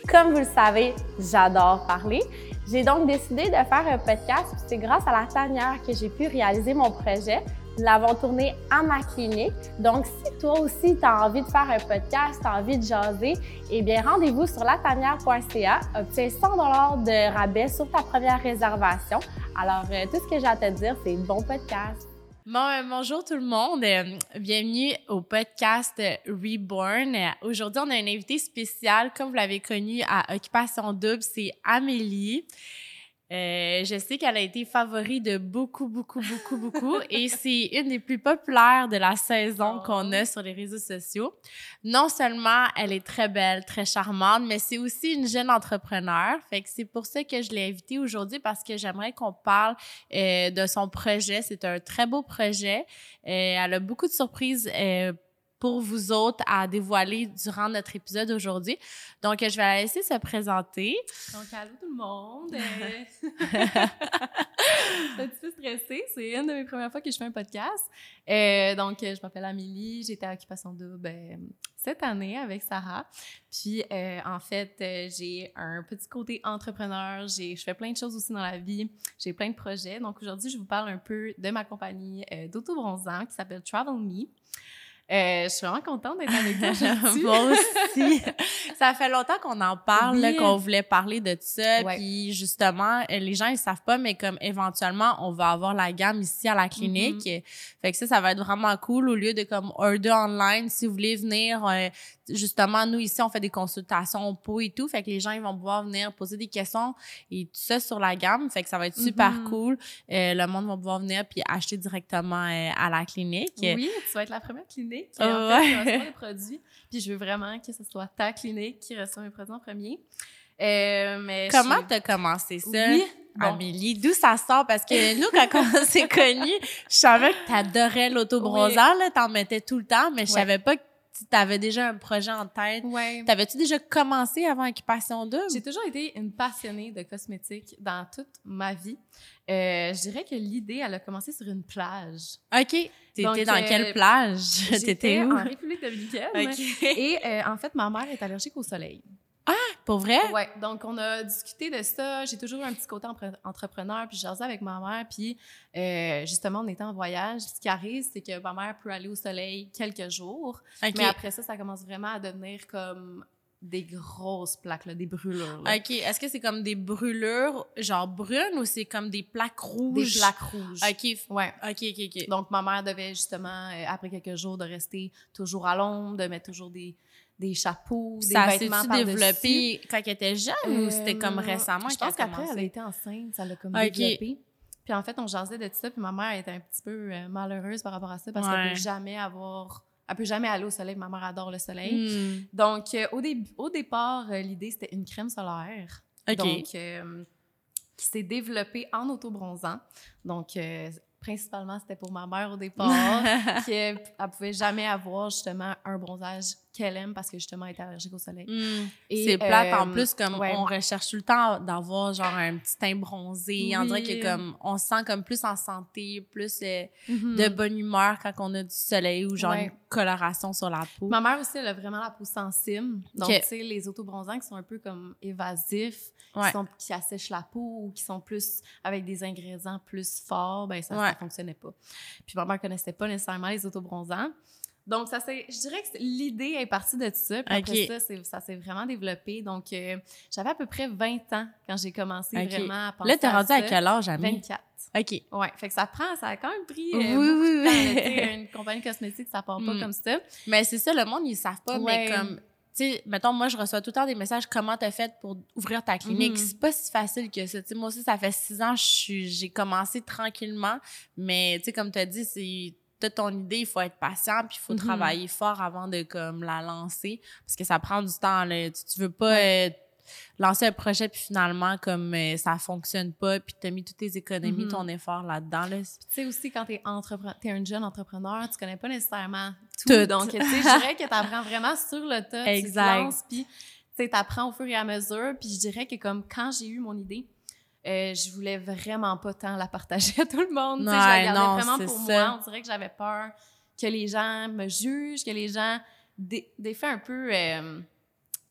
Comme vous le savez, j'adore parler. J'ai donc décidé de faire un podcast. C'est grâce à la tanière que j'ai pu réaliser mon projet. Nous l'avons tourné à ma clinique. Donc, si toi aussi, tu as envie de faire un podcast, tu as envie de jaser, eh bien, rendez-vous sur latanière.ca. Obtiens 100 $ de rabais sur ta première réservation. Alors, tout ce que j'ai à te dire, c'est bon podcast. Bonjour tout le monde, bienvenue au podcast Reborn. Aujourd'hui, on a une invitée spéciale, comme vous l'avez connue à Occupation Double, c'est Amélie. Je sais qu'elle a été favorite de beaucoup et c'est une des plus populaires de la saison qu'on a sur les réseaux sociaux. Non seulement elle est très belle, très charmante, mais c'est aussi une jeune entrepreneur. Fait que c'est pour ça que je l'ai invitée aujourd'hui parce que j'aimerais qu'on parle de son projet. C'est un très beau projet. Elle a beaucoup de surprises pour vous autres à dévoiler durant notre épisode aujourd'hui. Donc, je vais la laisser se présenter. Donc, allô tout le monde! Je suis un petit peu stressée. C'est une de mes premières fois que je fais un podcast. Donc, je m'appelle Amélie. J'étais à Occupation Double cette année avec Sarah. Puis, en fait, j'ai un petit côté entrepreneur. Je fais plein de choses aussi dans la vie. J'ai plein de projets. Donc, aujourd'hui, je vous parle un peu de ma compagnie d'autobronzant qui s'appelle Travel Me. Je suis vraiment contente d'être avec toi aujourd'hui. Moi aussi. Ça fait longtemps qu'on en parle, oui. là, qu'on voulait parler de ça. Ouais. Puis justement, les gens, ils savent pas, mais comme éventuellement, on va avoir la gamme ici à la clinique. Fait que ça va être vraiment cool. Au lieu de comme order online, si vous voulez venir, justement, nous ici, on fait des consultations peau et tout. Fait que les gens, ils vont pouvoir venir poser des questions et tout ça sur la gamme. Fait que ça va être super cool. Le monde va pouvoir venir puis acheter directement à la clinique. Oui, tu vas être la première clinique qui reçoit les produits. Puis je veux vraiment que ce soit ta clinique qui reçoit mes produits en premier. Mais comment t'as commencé ça? Oui. Amélie, d'où ça sort? Parce que nous, quand on s'est connus, je savais que t'adorais l'autobronzant, là, t'en mettais tout le temps, mais je savais pas que t'avais déjà un projet en tête. Ouais. T'avais-tu déjà commencé avant Occupation Double? J'ai toujours été une passionnée de cosmétiques dans toute ma vie. Je dirais que l'idée, elle a commencé sur une plage. OK. T'étais dans quelle plage? T'étais où? En République dominicaine. OK. Et en fait, ma mère est allergique au soleil. Ah, pour vrai? Ouais, donc on a discuté de ça. J'ai toujours eu un petit côté entrepreneur, puis j'ai jasé avec ma mère, puis justement, on était en voyage. Ce qui arrive, c'est que ma mère peut aller au soleil quelques jours, mais après ça commence vraiment à devenir comme des grosses plaques, là, des brûlures. Là. OK. Est-ce que c'est comme des brûlures, genre brunes, ou c'est comme des plaques rouges? Des plaques rouges. OK. Ouais. OK. Donc, ma mère devait justement, après quelques jours, de rester toujours à l'ombre, de mettre toujours des chapeaux, des vêtements par-dessus. Ça s'est-tu développé quand elle était jeune ou c'était comme récemment je pense qu'après, elle a été enceinte, ça l'a comme développé. Puis en fait, on jasait de tout ça, puis ma mère était un petit peu malheureuse par rapport à ça parce qu'elle peut jamais aller au soleil. Ma mère adore le soleil. Donc, au départ, l'idée, c'était une crème solaire. Donc, qui s'est développée en autobronzant. Donc, principalement, c'était pour ma mère au départ, qu'elle pouvait jamais avoir justement un bronzage qu'elle aime parce que justement elle est allergique au soleil. Et c'est plate en plus, comme on recherche tout le temps d'avoir genre un petit teint bronzé. Oui. On dirait que comme on se sent comme plus en santé, plus de bonne humeur quand on a du soleil ou genre une coloration sur la peau. Ma mère aussi, elle a vraiment la peau sensible. Donc, tu sais, les autobronzants qui sont un peu comme évasifs, qui assèchent la peau ou qui sont plus avec des ingrédients plus forts, ben ça fonctionnait pas. Puis ma mère connaissait pas nécessairement les autobronzants. Donc, je dirais que l'idée est partie de tout ça. Puis après ça s'est vraiment développé. Donc, j'avais à peu près 20 ans quand j'ai commencé vraiment à penser à ça. Là, t'es rendue à quel âge, Amie? 24. OK. Ouais, fait que ça a quand même pris beaucoup de temps. Une compagnie cosmétique, ça part pas comme ça. Mais c'est ça, le monde, ils savent pas, mais comme... Tu sais, mettons, moi, je reçois tout le temps des messages « Comment t'as fait pour ouvrir ta clinique? C'est pas si facile que ça. Tu sais, moi aussi, ça fait 6 ans, j'ai commencé tranquillement. Mais, tu sais, comme tu as dit, c'est... T'as ton idée, il faut être patient, puis il faut travailler fort avant de comme la lancer, parce que ça prend du temps. Là. Tu veux pas lancer un projet, puis finalement, comme ça fonctionne pas, puis t'as mis toutes tes économies, ton effort là-dedans. Là. Tu sais aussi, quand t'es un jeune entrepreneur, tu connais pas nécessairement tout. Donc, tu sais, je dirais que t'apprends vraiment sur le tas. Exact. Tu te lances, puis tu sais, t'apprends au fur et à mesure. Puis je dirais que comme quand j'ai eu mon idée, je voulais vraiment pas tant la partager à tout le monde. Je la gardais vraiment pour moi. On dirait que j'avais peur que les gens me jugent, que les gens des fois un peu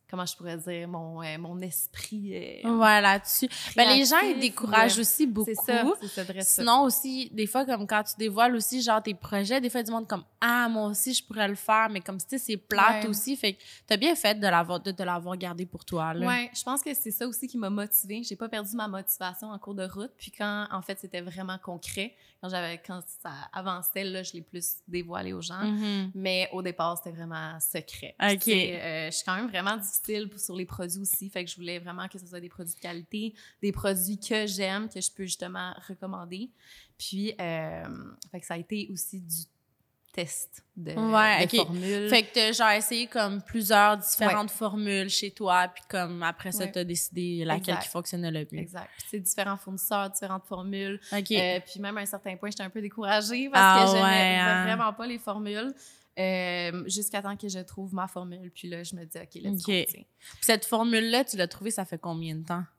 comment je pourrais dire, mon esprit. Là-dessus. Ben, les gens, ils découragent aussi beaucoup. C'est ça, sinon, aussi, des fois, comme quand tu dévoiles aussi, genre, tes projets, des fois, du monde comme, moi aussi, je pourrais le faire, mais comme, tu sais, c'est plate aussi. Fait que t'as bien fait de l'avoir gardé pour toi, là. Ouais, je pense que c'est ça aussi qui m'a motivée. J'ai pas perdu ma motivation en cours de route. Puis quand, en fait, c'était vraiment concret, quand ça avançait, là, je l'ai plus dévoilé aux gens. Mais au départ, c'était vraiment secret. OK. Je suis quand même vraiment difficile sur les produits aussi. Fait que je voulais vraiment que ce soit des produits de qualité, des produits que j'aime, que je peux justement recommander. Puis, fait que ça a été aussi du test de formules. Fait que t'as genre essayé comme plusieurs différentes formules chez toi, puis comme après ça, t'as décidé laquelle qui fonctionnait le mieux. Exact. Puis c'est différents fournisseurs, différentes formules. OK. Puis même à un certain point, j'étais un peu découragée parce que j'aimais vraiment pas les formules. Jusqu'à temps que je trouve ma formule. Puis là, je me dis, OK, let's go. Puis cette formule-là, tu l'as trouvée, ça fait combien de temps?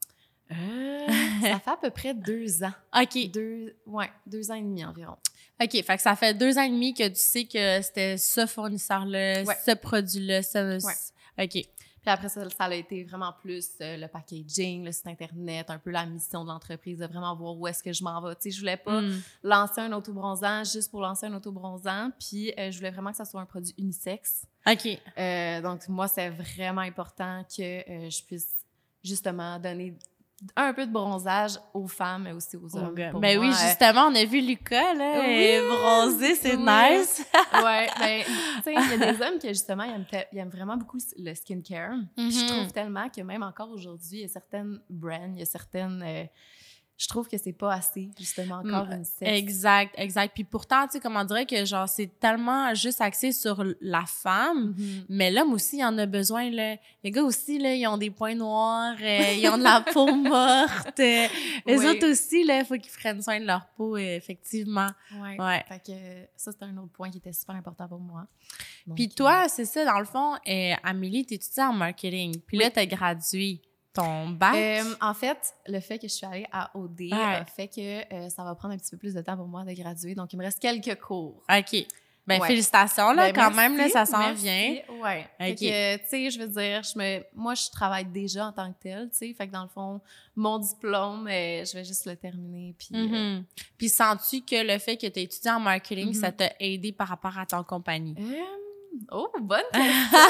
Ça fait à peu près 2 ans. OK. 2 ans et demi environ. OK, fait que ça fait 2 ans et demi que tu sais que c'était ce fournisseur-là, ce produit-là, OK. Puis après ça a été vraiment plus le packaging, le site Internet, un peu la mission de l'entreprise, de vraiment voir où est-ce que je m'en vais. Tu sais, je voulais pas lancer un autobronzant juste pour lancer un autobronzant, puis je voulais vraiment que ça soit un produit unisexe. OK. Donc, moi, c'est vraiment important que je puisse justement donner un peu de bronzage aux femmes, mais aussi aux hommes. Ben oui, justement, on a vu Lucas, là, bronzé, c'est nice. Ouais, ben, tu sais, il y a des hommes qui, justement, ils aiment vraiment beaucoup le skincare. Je trouve tellement que même encore aujourd'hui, il y a certaines brands, il y a certaines... je trouve que c'est pas assez, justement, encore une sexe. Exact. Puis pourtant, tu sais, comment on dirait que, genre, c'est tellement juste axé sur la femme, mais l'homme aussi, il en a besoin, là. Les gars aussi, là, ils ont des points noirs, ils ont de la peau morte. Les autres aussi, là, il faut qu'ils prennent soin de leur peau, effectivement. Ouais. Fait que ça, c'est un autre point qui était super important pour moi. Puis toi, c'est ça, dans le fond, Amélie, t'étudies en marketing. Puis là, t'as gradué. Ton bac? En fait, le fait que je suis allée à OD a fait que ça va prendre un petit peu plus de temps pour moi de graduer. Donc, il me reste quelques cours. OK. Ben, félicitations, là, quand même, là, ça s'en vient. Ouais. Fait que, tu sais, je veux dire, moi, je travaille déjà en tant que telle, tu sais. Fait que, dans le fond, mon diplôme, je vais juste le terminer. Puis, puis sens-tu que le fait que tu aies étudié en marketing, ça t'a aidé par rapport à ton compagnie? Bonne question!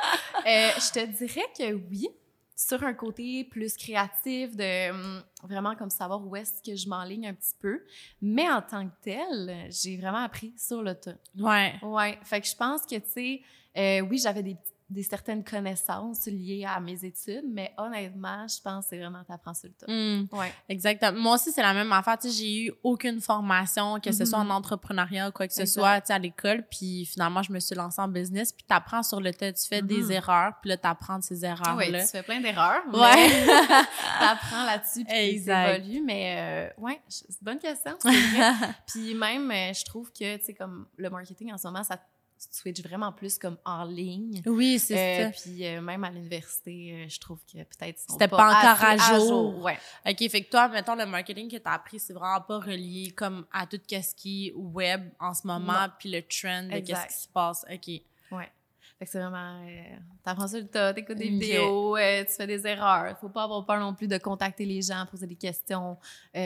Je te dirais que oui. Sur un côté plus créatif, de vraiment comme savoir où est-ce que je m'enligne un petit peu. Mais en tant que tel, j'ai vraiment appris sur le tas. Ouais. Fait que je pense que, tu sais, oui, j'avais des certaines connaissances liées à mes études, mais honnêtement, je pense que c'est vraiment t'apprends sur le tas. Ouais. Exactement. Moi aussi, c'est la même affaire. Tu sais, j'ai eu aucune formation, que ce soit en entrepreneuriat ou quoi que ce soit, tu sais, à l'école. Puis finalement, je me suis lancée en business. Puis t'apprends sur le tas. Tu fais des erreurs. Puis là, t'apprends de ces erreurs-là. Oui, tu fais plein d'erreurs. Mais t'apprends là-dessus. Puis t'évolues. Mais c'est une bonne question. C'est vrai. Puis même, je trouve que, tu sais, comme le marketing en ce moment, ça switch vraiment plus comme en ligne. Oui, c'est ça. Puis même à l'université, je trouve que peut-être c'était pas encore à jour. Ouais. OK, fait que toi, mettons, le marketing que tu as appris, c'est vraiment pas relié comme à tout ce qui est web en ce moment, puis le trend de qu'est-ce qui se passe. OK. Ouais. Fait que c'est vraiment... t'apprends sur le tas, t'écoutes des vidéos, tu fais des erreurs. Faut pas avoir peur non plus de contacter les gens, poser des questions.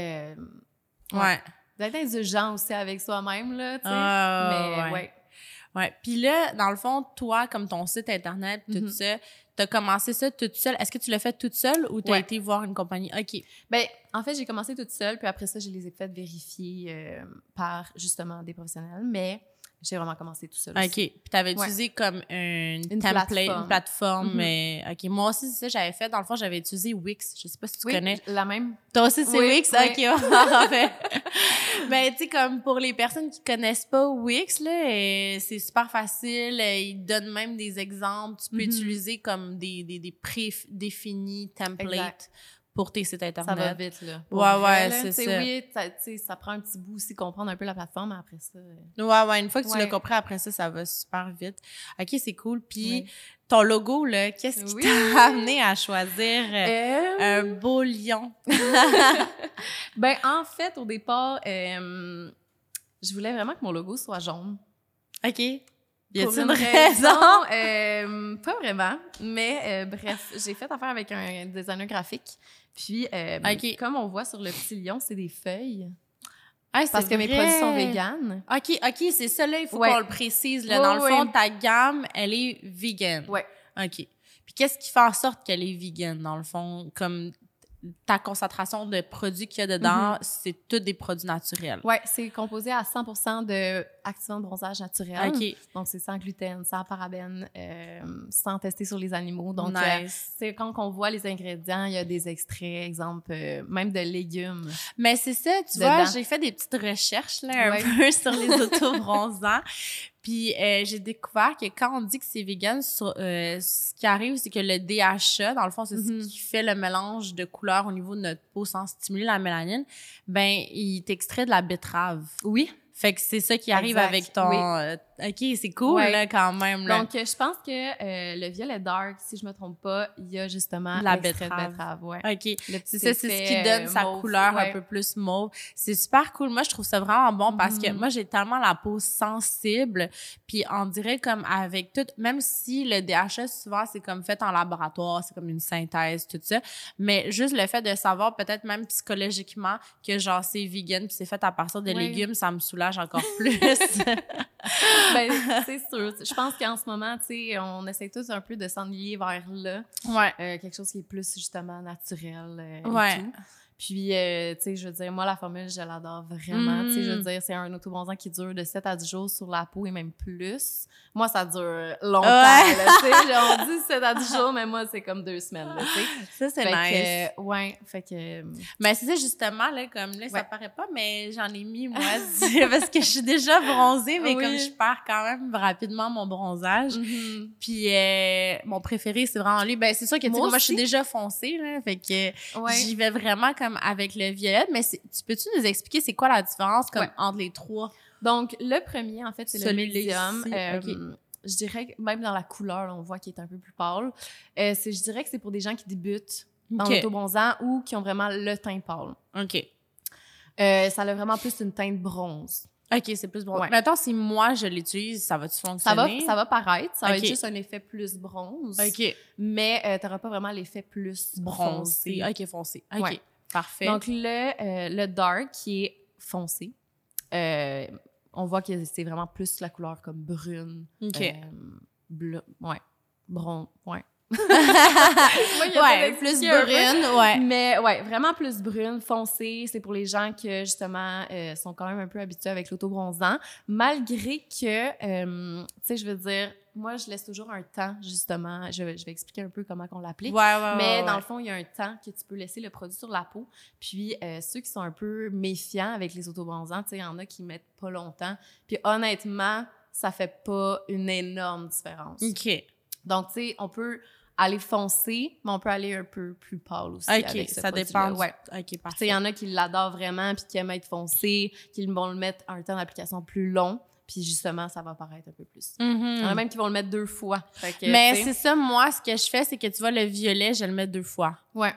D'être indulgent aussi avec soi-même, là, tu sais. Mais ouais. Puis là, dans le fond, toi, comme ton site Internet, tout ça, t'as commencé ça toute seule. Est-ce que tu l'as fait toute seule ou t'as été voir une compagnie? OK. Ben, en fait, j'ai commencé toute seule, puis après ça, je les ai fait vérifier par, justement, des professionnels, mais j'ai vraiment commencé tout seul aussi. OK. Puis t'avais utilisé comme une template, une plateforme. Mais OK. Moi aussi, c'est ça que j'avais fait. Dans le fond, j'avais utilisé Wix. Je sais pas si tu connais. La même. Toi aussi, c'est Wix? OK. Ben, tu sais, comme pour les personnes qui connaissent pas Wix, là, c'est super facile. Ils donnent même des exemples. Tu peux utiliser comme des prédéfinis templates pour tes sites Internet. Ça va vite, là. C'est ça. Oui, ça prend un petit bout aussi, comprendre un peu la plateforme, après ça... Une fois que tu l'as compris, après ça, ça va super vite. OK, c'est cool. Puis, ton logo, là, qu'est-ce qui t'a amené à choisir un beau lion? Ben, en fait, au départ, je voulais vraiment que mon logo soit jaune. OK. Y a-t-il une raison? Pas vraiment, mais bref, j'ai fait affaire avec un designer graphique. Puis, comme on voit sur le petit lion, c'est des feuilles. Ah, parce que mes produits sont véganes. OK, c'est ça, là, il faut qu'on le précise. Là. Dans le fond, ta gamme, elle est vegan. Oui. OK. Puis qu'est-ce qui fait en sorte qu'elle est vegan, dans le fond? Comme ta concentration de produits qu'il y a dedans, c'est tous des produits naturels. Oui, c'est composé à 100% de activants de bronzage naturel. OK. Donc, c'est sans gluten, sans parabènes, sans tester sur les animaux. Donc, c'est quand on voit les ingrédients, il y a des extraits, exemple, même de légumes. Mais c'est ça, tu vois, j'ai fait des petites recherches là, un peu sur les auto-bronzants. Puis j'ai découvert que quand on dit que c'est vegan, ce qui arrive, c'est que le DHA, dans le fond, c'est ce qui fait le mélange de couleurs au niveau de notre peau sans stimuler la mélanine, ben il est extrait de la betterave. Oui. Fait que c'est ça qui arrive avec ton... OK, c'est cool, là, quand même. Là. Donc, je pense que le violet dark, si je me trompe pas, il y a justement la betterave. Ouais. OK. C'est ça, c'est ce qui donne sa couleur un peu plus mauve. C'est super cool. Moi, je trouve ça vraiment bon parce que moi, j'ai tellement la peau sensible. Puis, on dirait comme avec tout... Même si le DHA, souvent, c'est comme fait en laboratoire, c'est comme une synthèse, tout ça. Mais juste le fait de savoir, peut-être même psychologiquement, que genre, c'est vegan puis c'est fait à partir de légumes, ça me soulage encore plus. Ben, c'est sûr. Je pense qu'en ce moment, tu sais, on essaie tous un peu de s'ennuyer vers là. Ouais. Quelque chose qui est plus, justement, naturel et tout. Puis, tu sais, je veux dire, moi, la formule, je l'adore vraiment. Tu sais, je veux dire, c'est un autobronzant qui dure de 7 à 10 jours sur la peau et même plus. Moi, ça dure longtemps, là, tu sais. On dit 7 à 10 jours, mais moi, c'est comme 2 semaines, là, tu sais. Ça, c'est nice. Fait que... Mais c'est ça, justement, là, comme là, ça paraît pas, mais j'en ai mis, moi, parce que je suis déjà bronzée, mais comme je perds quand même rapidement mon bronzage. Puis, mon préféré, c'est vraiment lui. Ben, c'est sûr que, tu sais, moi, je suis déjà foncée, là, fait que j'y vais vraiment comme avec le violet, mais peux-tu nous expliquer c'est quoi la différence comme entre les trois? Donc, le premier, en fait, c'est le médium. Okay. Je dirais que même dans la couleur, là, on voit qu'il est un peu plus pâle. Je dirais que c'est pour des gens qui débutent dans l'autobronzant ou qui ont vraiment le teint pâle. OK. Ça a vraiment plus une teinte bronze. OK, c'est plus bronze. Maintenant, si moi, je l'utilise, ça va-tu fonctionner? Ça va paraître. Ça va être juste un effet plus bronze. OK. Mais tu n'auras pas vraiment l'effet plus bronzé. OK, foncé. OK. Ouais. Parfait. Donc, le dark qui est foncé, on voit que c'est vraiment plus la couleur comme brune. OK. Bleu, brun, plus brune, Mais vraiment plus brune, foncée. C'est pour les gens qui, justement, sont quand même un peu habitués avec l'autobronzant. Malgré que, tu sais, je veux dire, moi, je laisse toujours un temps, justement. Je vais expliquer un peu comment on l'applique. Mais dans le fond, il y a un temps que tu peux laisser le produit sur la peau. Puis, ceux qui sont un peu méfiants avec les autobronzants, tu sais, il y en a qui mettent pas longtemps. Puis, honnêtement, ça fait pas une énorme différence. OK. Donc, tu sais, on peut aller foncer, mais on peut aller un peu plus pâle aussi. OK, ça dépend. OK, parfait. Il y en a qui l'adorent vraiment, puis qui aiment être foncé, qui vont le mettre à un temps d'application plus long, puis justement, ça va paraître un peu plus. Il y en a même qui vont le mettre 2 fois. Mais c'est ça, moi, ce que je fais, c'est que tu vois, le violet, je le mets 2 fois. Ouais.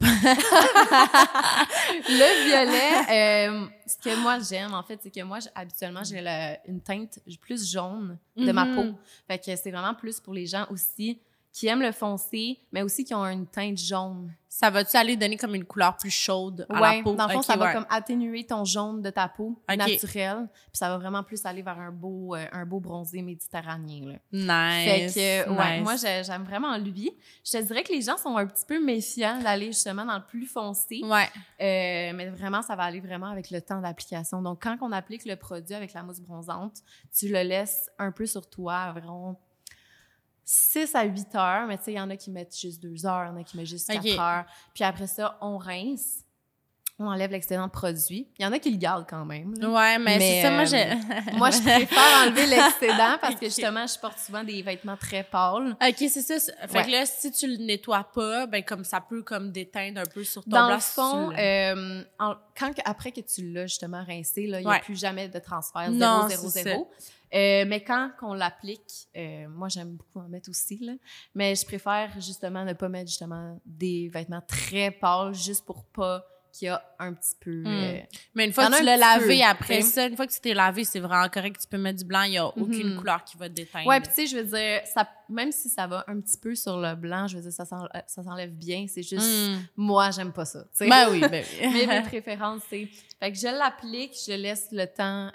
Le violet, ce que moi j'aime, en fait, c'est que moi, habituellement, j'ai une teinte plus jaune de ma peau. Fait que c'est vraiment plus pour les gens aussi qui aiment le foncé, mais aussi qui ont une teinte jaune. Ça va-tu aller donner comme une couleur plus chaude à la peau? Dans le fond, ça va comme atténuer ton jaune de ta peau naturel, puis ça va vraiment plus aller vers un beau bronzé méditerranéen. Là. Nice. Fait que, moi, j'aime vraiment lui. Je te dirais que les gens sont un petit peu méfiants d'aller justement dans le plus foncé. Mais vraiment, ça va aller vraiment avec le temps d'application. Donc, quand on applique le produit avec la mousse bronzante, tu le laisses un peu sur toi, environ 6 à 8 heures, mais tu sais, il y en a qui mettent juste 2 heures, il y en a qui mettent juste 4 heures. Puis après ça, on rince, on enlève l'excédent de produit. Il y en a qui le gardent quand même. Là. Ouais, mais c'est ça, moi, je préfère enlever l'excédent parce que justement, je porte souvent des vêtements très pâles. OK, c'est ça. Fait que là, si tu le nettoies pas, ben comme ça peut comme déteindre un peu sur ton bras. Dans le fond, après que tu l'as justement rincé, il n'y a plus jamais de transfert 0-0-0. Mais quand on l'applique, moi j'aime beaucoup en mettre aussi, là, mais je préfère justement ne pas mettre justement des vêtements très pâles juste pour pas qu'il y a un petit peu... Mais une fois que tu l'as lavé après ça, une fois que tu t'es lavé, c'est vraiment correct. Tu peux mettre du blanc, il n'y a aucune couleur qui va te déteindre. Ouais, puis tu sais, je veux dire, ça, même si ça va un petit peu sur le blanc, je veux dire, ça s'enlève bien. C'est juste, moi, j'aime pas ça. T'sais. Ben oui. Mais mes préférences, c'est... Fait que je l'applique, je laisse le temps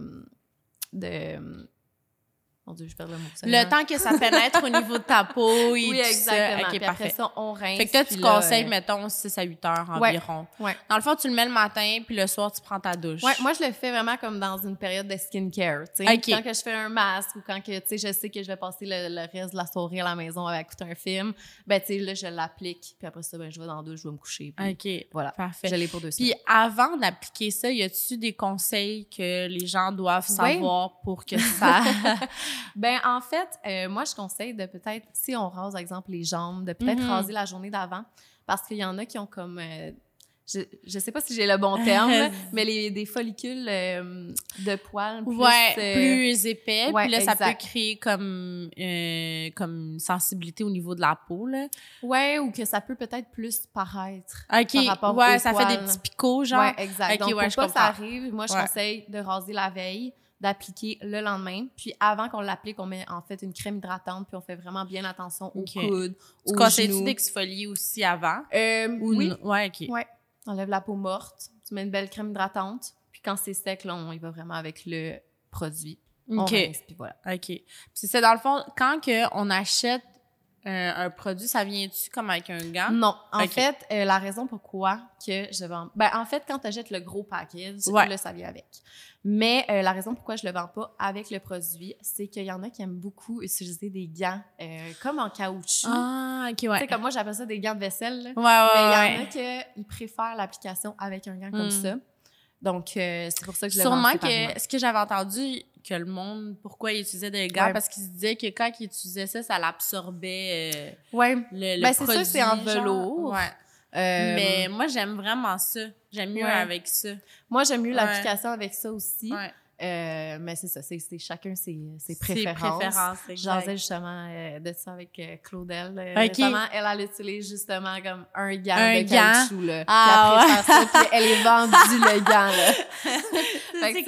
de... Mon Dieu, je perds le mot. Le temps que ça pénètre au niveau de ta peau et oui, exactement. OK, puis parfait. Après ça, on rince. Fait que toi, tu conseilles, mettons, 6 à 8 heures environ. Ouais. Dans le fond, tu le mets le matin, puis le soir, tu prends ta douche. Ouais, moi, je le fais vraiment comme dans une période de skincare, tu sais. OK. Quand que je fais un masque ou quand que, tu sais, je sais que je vais passer le reste de la soirée à la maison avec écouter un film, ben, tu sais, là, je l'applique, puis après ça, ben, je vais dans la douche, je vais me coucher. Puis OK, voilà. Parfait. Je l'ai pour 2 semaines. Puis avant d'appliquer ça, y a-tu des conseils que les gens doivent savoir pour que ça... Ben, en fait, moi, je conseille de peut-être, si on rase, par exemple, les jambes, de peut-être raser la journée d'avant, parce qu'il y en a qui ont comme... je sais pas si j'ai le bon terme, mais des follicules de poils plus épais. Ouais, puis là, exact. ça peut créer comme une sensibilité au niveau de la peau, là. Ouais, ou que ça peut peut-être plus paraître OK, par rapport aux ça poils. fait des petits picots, genre. Ouais, exact. OK, Donc, ouais, pour je pas que ça comprends. arrive, moi, je conseille de raser la veille, d'appliquer le lendemain. Puis avant qu'on l'applique, on met en fait une crème hydratante, puis on fait vraiment bien attention aux coudes, aux genoux. Tu conseilles-tu d'exfolier aussi avant? Oui. Ouais, OK. Ouais. On enlève la peau morte, tu mets une belle crème hydratante, puis quand c'est sec, là, on y va vraiment avec le produit. On rince, puis voilà. OK. Puis c'est dans le fond, quand on achète un produit, ça vient-tu comme avec un gant? Non. En fait, la raison pourquoi que je vends... Ben, en fait, quand tu achètes le gros package, là, ça vient avec. Mais la raison pourquoi je le vends pas avec le produit, c'est qu'il y en a qui aiment beaucoup utiliser des gants comme en caoutchouc. Ah, OK, ouais. Tu sais, comme moi, j'appelle ça des gants de vaisselle. Là. Ouais, mais il y en a qui préfèrent l'application avec un gant comme ça. Donc, c'est pour ça que je le vends Sûrement séparément. que ce que j'avais entendu, que le monde, pourquoi ils utilisaient des gants, parce qu'ils se disaient que quand ils utilisaient ça, ça l'absorbait le ben, produit. c'est sûr, c'est en velours. Ouais. Mais moi, j'aime vraiment ça. J'aime mieux avec ça. Moi, j'aime mieux l'application avec ça aussi. Ouais. Mais c'est ça, c'est chacun ses préférences. J'en justement de ça avec Claudel. Récemment, elle utilise justement comme un gant de caoutchouc. Là. Ah, puis après ça, puis elle est vendue le gant. Là. C'est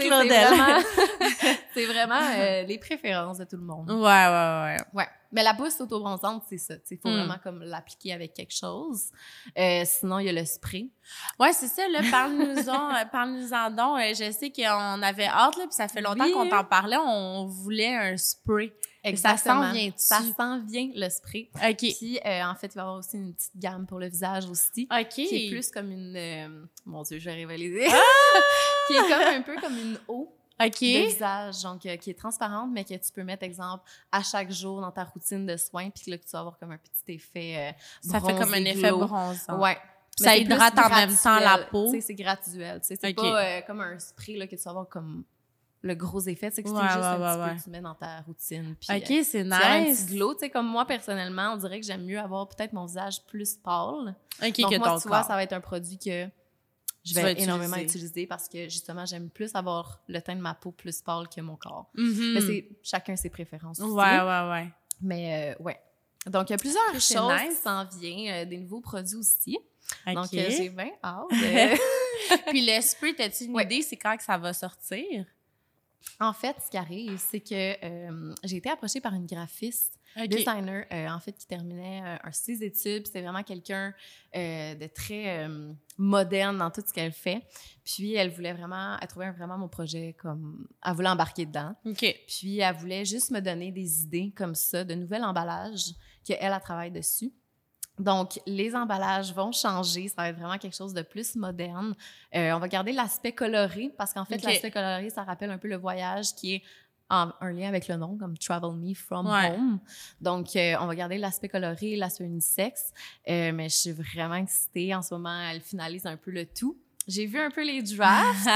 Claudel. C'est vraiment les préférences de tout le monde. Ouais. Mais la bosse auto-bronzante, c'est ça. Il faut vraiment comme l'appliquer avec quelque chose. Sinon, il y a le spray. Ouais, c'est ça. Là, parle-nous-en donc. Je sais qu'on avait hâte, là, puis ça fait longtemps qu'on t'en parlait. On voulait un spray. Exactement. Ça s'en vient-tu? Ça s'en vient, le spray. OK. Puis, en fait, il va y avoir aussi une petite gamme pour le visage aussi. OK. Qui est plus comme une... mon Dieu, je vais rivaliser. Qui est comme un peu comme une eau. OK. De visage, donc qui est transparente, mais que tu peux mettre, exemple, à chaque jour dans ta routine de soins, puis là, que tu vas avoir comme un petit effet ça fait comme un effet bronzant. Ouais. Ça hydrate en même temps la peau. Tu sais, c'est graduel. Tu sais, c'est pas comme un spray là, que tu vas avoir comme le gros effet. C'est que c'est juste un petit peu que tu mets dans ta routine. Puis, OK, c'est nice. Un petit glow. Tu sais, comme moi, personnellement, on dirait que j'aime mieux avoir peut-être mon visage plus pâle. OK, donc, que moi, ton tu vois, corps. ça va être un produit que je vais énormément utiliser parce que, justement, j'aime plus avoir le teint de ma peau plus pâle que mon corps. Mais c'est chacun ses préférences. Ouais. Mais, ouais. Donc, il y a plusieurs choses qui s'en viennent, des nouveaux produits aussi. Okay. Donc, j'ai bien hâte. Puis le spray, t'as-tu une idée, c'est quand que ça va sortir? En fait, ce qui arrive, c'est que j'ai été approchée par une graphiste, designer, en fait, qui terminait ses études. C'était vraiment quelqu'un de très moderne dans tout ce qu'elle fait. Puis, elle trouvait vraiment mon projet comme... Elle voulait embarquer dedans. OK. Puis, elle voulait juste me donner des idées comme ça, de nouvel emballage qu'elle travaille dessus. Donc, les emballages vont changer. Ça va être vraiment quelque chose de plus moderne. On va garder l'aspect coloré parce qu'en fait, l'aspect coloré, ça rappelle un peu le voyage qui est un lien avec le nom, comme « Travel Me From Home ». Donc, on va garder l'aspect coloré, l'aspect unisexe. Mais je suis vraiment excitée. En ce moment, elle finalise un peu le tout. J'ai vu un peu les drafts.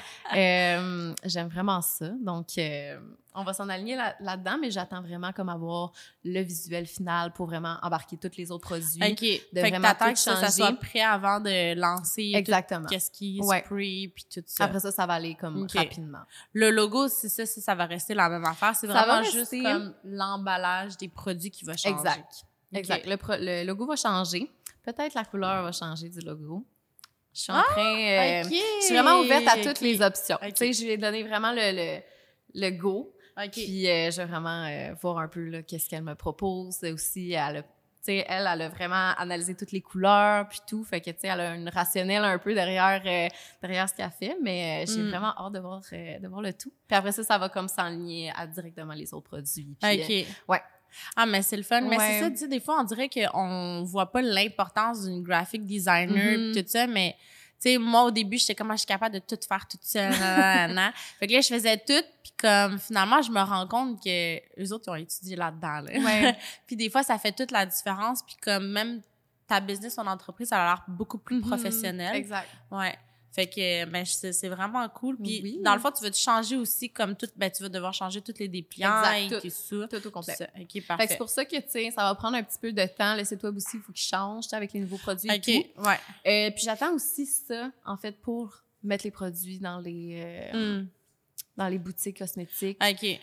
J'aime vraiment ça. Donc, on va s'en aligner là-dedans, mais j'attends vraiment comme avoir le visuel final pour vraiment embarquer tous les autres produits. OK. De fait vraiment que t'attends tout que ça soit prêt avant de lancer exactement. Qu'est-ce qui est spray puis tout ça. Après ça va aller comme rapidement. Le logo, c'est ça va rester la même affaire. C'est vraiment juste comme l'emballage des produits qui va changer. Exact. Le logo va changer. Peut-être la couleur va changer du logo. Je suis en train... Je suis vraiment ouverte à toutes les options. Tu sais, je lui ai donné vraiment le go. Puis je vais vraiment voir un peu là, qu'est-ce qu'elle me propose. Aussi, elle a vraiment analysé toutes les couleurs puis tout. Fait que, tu sais, elle a une rationnelle un peu derrière ce qu'elle fait. Mais j'ai vraiment hâte de voir le tout. Puis après ça va comme s'enligner à directement les autres produits. Puis, ouais. Ah, mais c'est le fun. Mais c'est ça, tu sais, des fois, on dirait qu'on voit pas l'importance d'une graphic designer pis tout ça, mais... Tu sais, moi, au début, j'étais comme, je suis capable de tout faire toute seule. Fait que là, je faisais tout, puis comme, finalement, je me rends compte que eux autres, ils ont étudié là-dedans. Là. Ouais. Puis des fois, ça fait toute la différence, puis comme même ta business, ton entreprise, ça a l'air beaucoup plus professionnel. Exact. Ouais. Fait que, ben, c'est vraiment cool. Puis, dans le fond, tu veux te changer aussi comme tout, ben, tu vas devoir changer tous les dépliants et tout ça. Tout au complet. OK, parfait. Fait que c'est pour ça que, tu sais, ça va prendre un petit peu de temps. Le site web aussi, il faut qu'il change, avec les nouveaux produits et tout. Ouais. Puis j'attends aussi ça, en fait, pour mettre les produits dans les boutiques cosmétiques. OK.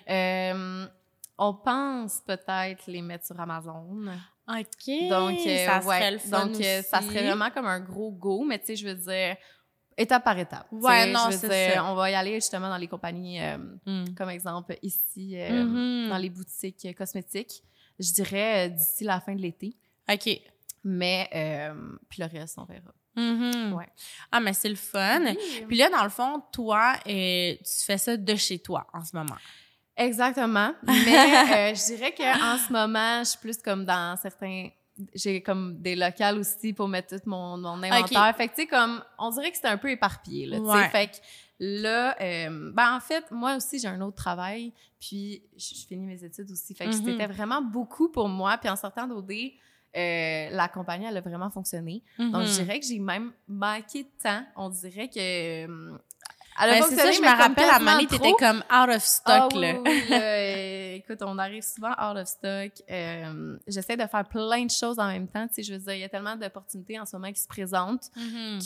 On pense peut-être les mettre sur Amazon. OK. Donc, ça serait le fun donc aussi. ça serait vraiment comme un gros go, mais tu sais, je veux dire... Étape par étape. Ouais, non, c'est ça. On va y aller justement dans les compagnies, comme exemple ici, dans les boutiques cosmétiques. Je dirais d'ici la fin de l'été. OK. Mais, puis le reste, on verra. Ouais. Ah, mais c'est le fun. Puis là, dans le fond, toi, tu fais ça de chez toi en ce moment. Exactement. Mais je dirais qu'en ce moment, je suis plus comme dans certains... J'ai comme des locales aussi pour mettre tout mon inventaire. Okay. Fait que, tu sais, comme, on dirait que c'était un peu éparpillé, là, tu sais. Fait que là, ben, en fait, moi aussi, j'ai un autre travail, puis je finis mes études aussi. Fait que c'était vraiment beaucoup pour moi. Puis en sortant d'OD, la compagnie, elle a vraiment fonctionné. Donc, je dirais que j'ai même manqué de temps. On dirait que... Ben c'est ça, je me rappelle, à Mané, t'étais comme out of stock, là. Oui, écoute, on arrive souvent out of stock. J'essaie de faire plein de choses en même temps. Tu sais, je veux dire, il y a tellement d'opportunités en ce moment qui se présentent que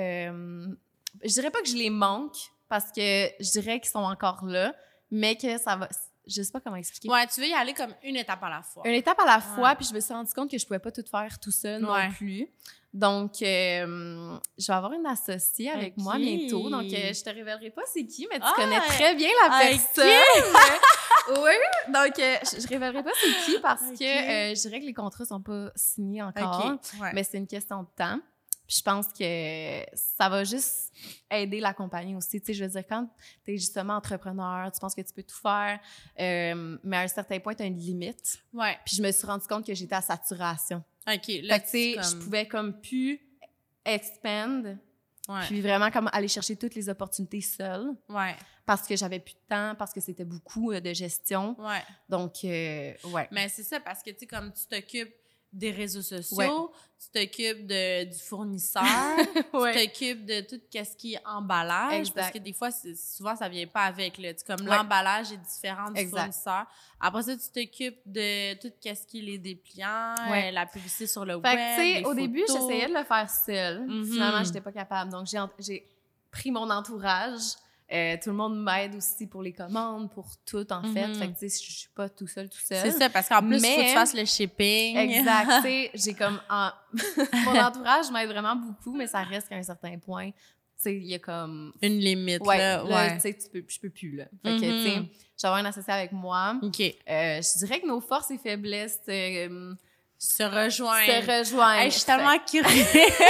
je dirais pas que je les manque parce que je dirais qu'ils sont encore là, mais que ça va... Je sais pas comment expliquer. Ouais, tu veux y aller comme une étape à la fois. Une étape à la fois, puis je me suis rendu compte que je pouvais pas tout faire tout seul non plus. Donc, je vais avoir une associée avec moi bientôt. Donc, je te révélerai pas c'est qui, mais tu connais très bien la personne. Oui, donc je révélerai pas c'est qui parce que je dirais que les contrats sont pas signés encore, mais c'est une question de temps. Puis je pense que ça va juste aider la compagnie aussi. Tu sais, je veux dire, quand tu es justement entrepreneur, tu penses que tu peux tout faire, mais à un certain point, tu as une limite. Ouais. Puis je me suis rendu compte que j'étais à saturation. OK. Là, fait que, tu sais, je pouvais comme plus expand, puis vraiment comme aller chercher toutes les opportunités seule. Ouais. Parce que j'avais plus de temps, parce que c'était beaucoup de gestion. Ouais. Donc, ouais. Mais c'est ça, parce que, tu sais, comme tu t'occupes des réseaux sociaux, tu t'occupes du fournisseur, tu t'occupes de tout ce qui est emballage, parce que des fois, souvent, ça vient pas avec, là. Comme l'emballage est différent du fournisseur. Après ça, tu t'occupes de tout ce qui est les dépliants, la publicité sur le web, les au photos. début, j'essayais de le faire seule. Finalement, j'étais pas capable. Donc, j'ai pris mon entourage. Tout le monde m'aide aussi pour les commandes, pour tout, en fait. Fait que, tu sais, je suis pas tout seul. C'est ça, parce qu'en plus, il faut que tu fasses le shipping. Exact. Tu sais, j'ai comme... Mon entourage m'aide vraiment beaucoup, mais ça reste qu'à un certain point, tu sais, il y a comme... Une limite, là, tu sais, je peux plus, là. Fait que, tu sais, je vais avoir une associée avec moi. OK. Je dirais que nos forces et faiblesses... se rejoignent. Hey, je suis tellement curieuse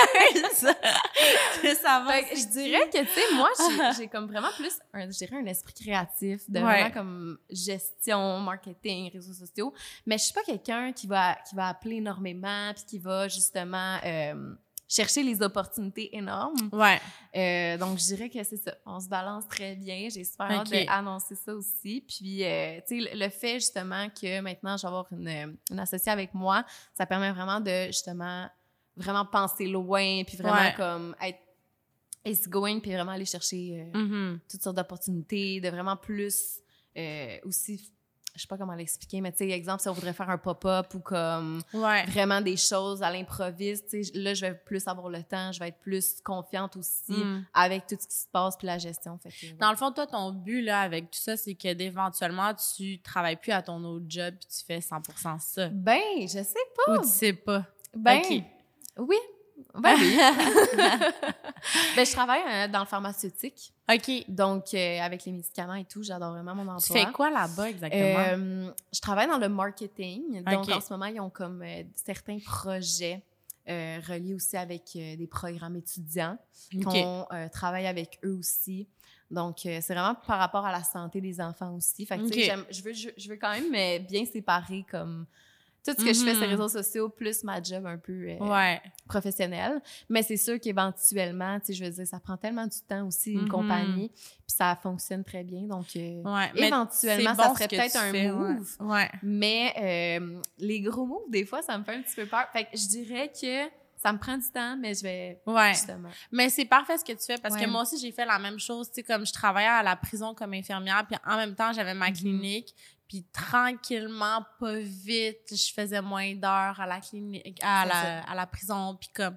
de savoir. Je dirais que, tu sais, moi, j'ai comme vraiment plus, un esprit créatif, de vraiment comme gestion, marketing, réseaux sociaux. Mais je suis pas quelqu'un qui va appeler énormément puis qui va justement chercher les opportunités énormes. Ouais. Donc, je dirais que c'est ça. On se balance très bien. J'ai super hâte d'annoncer ça aussi. Puis, tu sais, le fait, justement, que maintenant, je vais avoir une associée avec moi, ça permet vraiment de, justement, vraiment penser loin, puis vraiment comme être easygoing, puis vraiment aller chercher toutes sortes d'opportunités, de vraiment plus aussi... Je sais pas comment l'expliquer, mais tu sais, exemple, si on voudrait faire un pop-up ou comme vraiment des choses à l'improviste, tu sais, là, je vais plus avoir le temps, je vais être plus confiante aussi avec tout ce qui se passe puis la gestion. Fait que, Dans le fond, toi, ton but, là, avec tout ça, c'est que d'éventuellement, tu travailles plus à ton autre job puis tu fais 100% ça. Ben, je sais pas. Ou tu sais pas? Ben, oui. Ben oui. Ben, je travaille dans le pharmaceutique. OK. Donc, avec les médicaments et tout, j'adore vraiment mon emploi. Tu fais quoi là-bas exactement? Je travaille dans le marketing. Donc, OK. en ce moment, ils ont comme certains projets reliés aussi avec des programmes étudiants qu'on travaille avec eux aussi. Donc, c'est vraiment par rapport à la santé des enfants aussi. Fait que, tu sais, je veux quand même bien séparer comme tout ce que je fais sur les réseaux sociaux plus ma job un peu professionnelle. Mais c'est sûr qu'éventuellement, tu sais, je veux dire, ça prend tellement du temps aussi, une compagnie, puis ça fonctionne très bien. Donc, éventuellement, ça serait peut-être un move. Ouais. Mais les gros moves, des fois, ça me fait un petit peu peur. Fait que je dirais que ça me prend du temps, mais je vais justement. Mais c'est parfait ce que tu fais parce que moi aussi, j'ai fait la même chose. Tu sais, comme je travaillais à la prison comme infirmière, puis en même temps, j'avais ma clinique. Puis tranquillement, pas vite, je faisais moins d'heures à la clinique, à la prison. Puis comme,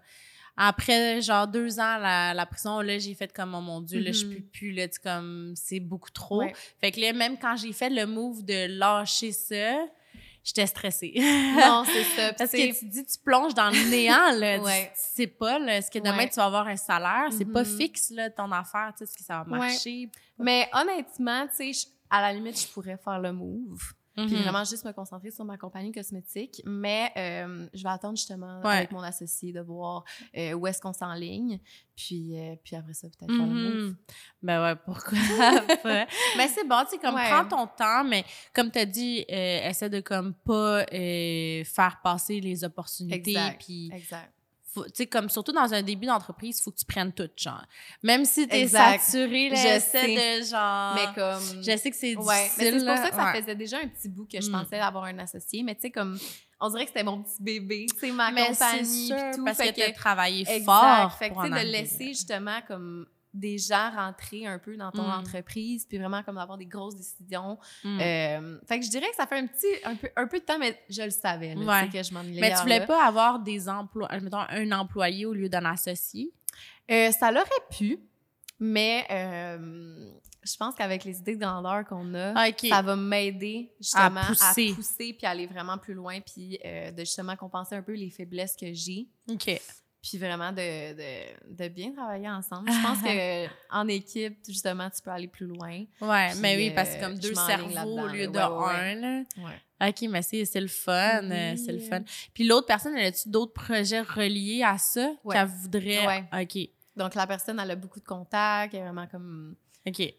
après genre 2 ans à la prison, là, j'ai fait comme, oh mon Dieu, là, je peux plus, là, comme, c'est beaucoup trop. Fait que là, même quand j'ai fait le move de lâcher ça, j'étais stressée. Non, c'est ça. Parce que tu dis, tu plonges dans le néant, là. Tu sais pas, là, est-ce que demain, tu vas avoir un salaire? C'est pas fixe, là, ton affaire, tu sais, est-ce que ça va marcher? Mais honnêtement, tu sais, à la limite, je pourrais faire le move. Puis vraiment juste me concentrer sur ma compagnie cosmétique. Mais je vais attendre justement avec mon associé de voir où est-ce qu'on s'enligne. Puis après ça, peut-être faire le move. Ben ouais, pourquoi pas? Mais c'est bon, tu sais, comme prends ton temps, mais comme tu as dit, essaie de comme pas faire passer les opportunités. Exact. Tu sais, comme surtout dans un début d'entreprise, il faut que tu prennes tout, genre. Même si t'es saturé, là, j'essaie de, genre... Mais comme... Je sais que c'est difficile, mais c'est pour ça que ça faisait déjà un petit bout que je pensais avoir un associé, mais tu sais, comme... On dirait que c'était mon petit bébé, tu sais, ma compagnie, sûr, puis tout. Parce que t'as travaillé fort. Fait que, tu sais, de laisser, justement, comme... des gens rentrer un peu dans ton entreprise, puis vraiment comme d'avoir des grosses décisions. Fait que je dirais que ça fait un peu de temps, mais je le savais, là, que je m'en allais. Mais tu voulais pas avoir des emplois, mettons un employé au lieu d'un associé? Ça l'aurait pu, mais je pense qu'avec les idées de grandeur qu'on a, ça va m'aider justement à pousser puis aller vraiment plus loin, puis de justement compenser un peu les faiblesses que j'ai. Puis vraiment de bien travailler ensemble. Je pense qu'en équipe, justement, tu peux aller plus loin. Ouais, puis, mais oui, parce que comme 2 cerveaux au lieu d'un, là. OK, mais c'est le fun, c'est le fun. Puis l'autre personne, elle a-tu d'autres projets reliés à ça qu'elle voudrait? OK. Donc, la personne, elle a beaucoup de contacts, elle est vraiment comme... OK.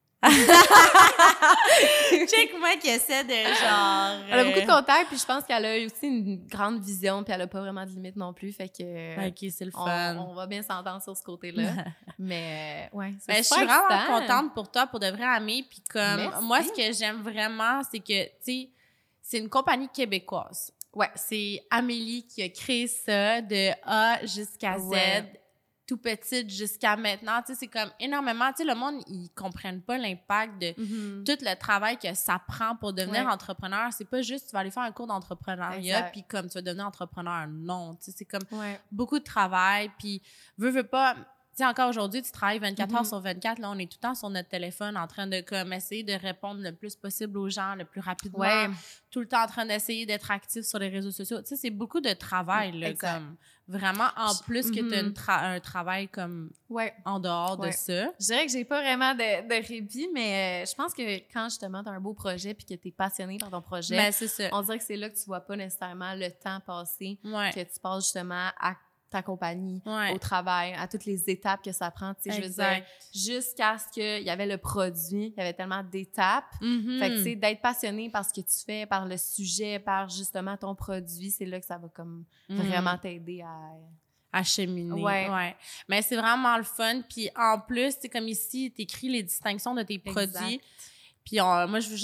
Check moi qui essaie de genre elle a beaucoup de contacts, puis je pense qu'elle a aussi une grande vision, puis elle a pas vraiment de limite non plus, fait que OK, c'est le fun. On va bien s'entendre sur ce côté-là. Mais c'est je suis vraiment contente pour toi, pour de vrai, Amé, puis comme merci. Moi ce que j'aime vraiment, c'est que tu sais, c'est une compagnie québécoise. C'est Amélie qui a créé ça de A jusqu'à Z. Tout petite jusqu'à maintenant, tu sais, c'est comme énormément, tu sais, le monde, ils comprennent pas l'impact de tout le travail que ça prend pour devenir entrepreneur. C'est pas juste, tu vas aller faire un cours d'entrepreneuriat, puis comme tu vas devenir entrepreneur. Non, tu sais, c'est comme beaucoup de travail, puis veux pas... Tu sais, encore aujourd'hui, tu travailles 24 heures sur 24, là, on est tout le temps sur notre téléphone en train de comme essayer de répondre le plus possible aux gens, le plus rapidement. Tout le temps en train d'essayer d'être actif sur les réseaux sociaux. Tu sais, c'est beaucoup de travail, là, comme... Vraiment, en plus que tu as un travail comme en dehors de ça. Je dirais que j'ai pas vraiment de répit, mais je pense que quand justement tu as un beau projet puis que tu es passionné par ton projet, c'est ça. On dirait que c'est là que tu vois pas nécessairement le temps passé, que tu passes justement à ta compagnie, au travail, à toutes les étapes que ça prend. Tu sais, je veux dire, jusqu'à ce qu'il y avait le produit, il y avait tellement d'étapes. Fait que, tu sais, d'être passionné par ce que tu fais, par le sujet, par justement ton produit, c'est là que ça va comme vraiment t'aider à cheminer. Mais c'est vraiment le fun. Puis en plus, c'est comme ici, tu écris les distinctions de tes produits. Puis moi, je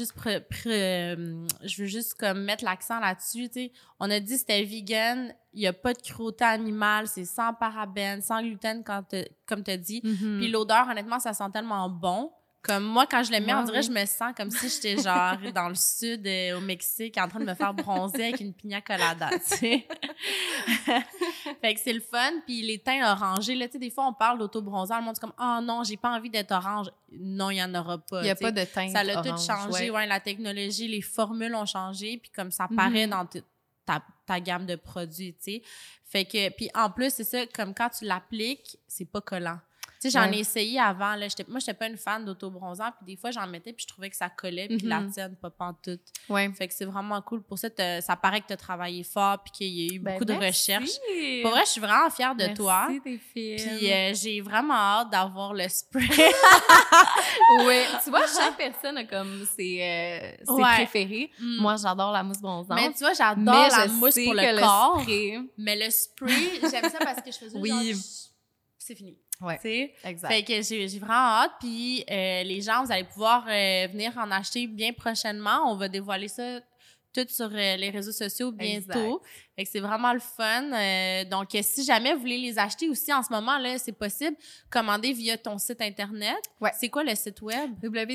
veux juste comme mettre l'accent là-dessus, tu sais. On a dit c'était vegan, il n'y a pas de cruauté animale, c'est sans parabènes, sans gluten, comme tu as dit. Puis l'odeur, honnêtement, ça sent tellement bon. Comme moi, quand je le mets, on dirait que je me sens comme si j'étais genre dans le sud, au Mexique, en train de me faire bronzer avec une piña colada, tu sais. Fait que c'est le fun. Puis les teints orangés, là, tu sais, des fois, on parle d'auto-bronzant, le monde est comme « Oh non, j'ai pas envie d'être orange. » Non, il y en aura pas. Il y a pas de teinte ça l'a orange, tout changé, la technologie, les formules ont changé, puis comme ça paraît dans ta gamme de produits, tu sais. Fait que, puis en plus, c'est ça, comme quand tu l'appliques, c'est pas collant. Tu sais, j'en ai essayé avant, là. Moi, j'étais pas une fan d'autobronzant, puis des fois, j'en mettais, puis je trouvais que ça collait, puis la tienne, pas pantoute. Ouais. Fait que c'est vraiment cool. Pour ça, ça paraît que tu as travaillé fort, puis qu'il y a eu beaucoup de recherches. Pour vrai, je suis vraiment fière de toi. Merci, t'es fine. Puis j'ai vraiment hâte d'avoir le spray. Oui, tu vois, chaque personne a comme ses préférés. Moi, j'adore la mousse bronzante. Mais tu vois, j'adore la mousse pour le corps. Mais le spray, j'aime ça parce que je faisais genre, c'est fini. Ouais, exact. Fait que j'ai vraiment hâte. Puis les gens, vous allez pouvoir venir en acheter bien prochainement. On va dévoiler ça tout sur les réseaux sociaux bientôt. Fait que c'est vraiment le fun. Donc, si jamais vous voulez les acheter aussi en ce moment, là, c'est possible. Commandez via ton site Internet. Ouais. C'est quoi le site web?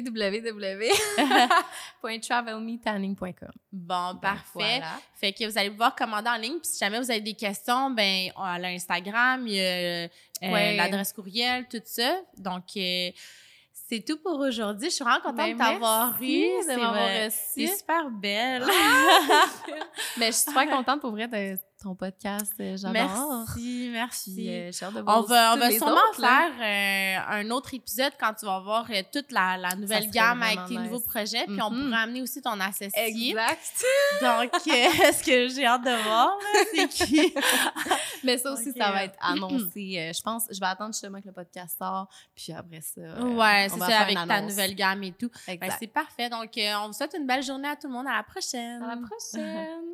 www.travelmetanning.com. Bon, parfait. Voilà. Fait que vous allez pouvoir commander en ligne. Puis si jamais vous avez des questions, ben à l'Instagram, il y a l'adresse courriel, tout ça. Donc, c'est tout pour aujourd'hui. Je suis vraiment contente de t'avoir eu. De m'avoir reçu. C'est super belle. Mais je suis super contente pour vrai de ton podcast. J'adore. Merci. Puis, j'ai hâte de voir on va sûrement autres, faire un autre épisode quand tu vas voir toute la nouvelle gamme avec tes nouveaux projets. Puis on pourra amener aussi ton associé. Exact. Donc, ce que j'ai hâte de voir, là, c'est qui. Mais ça aussi, ça va être annoncé. Je pense, je vais attendre justement que le podcast sort. Puis après ça, c'est ça, avec ta nouvelle gamme et tout. Exact. Ben, c'est parfait. Donc, on vous souhaite une belle journée à tout le monde. À la prochaine. À la prochaine.